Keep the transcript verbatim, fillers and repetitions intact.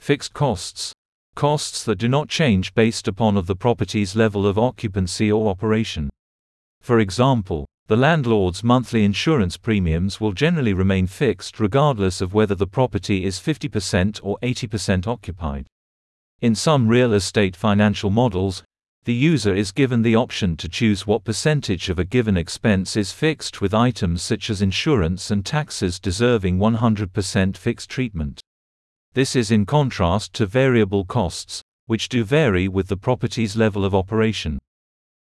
Fixed costs. Costs that do not change based upon of the property's level of occupancy or operation. For example, the landlord's monthly insurance premiums will generally remain fixed regardless of whether the property is fifty percent or eighty percent occupied. In some real estate financial models, the user is given the option to choose what percentage of a given expense is fixed, with items such as insurance and taxes deserving one hundred percent fixed treatment. This is in contrast to variable costs, which do vary with the property's level of operation.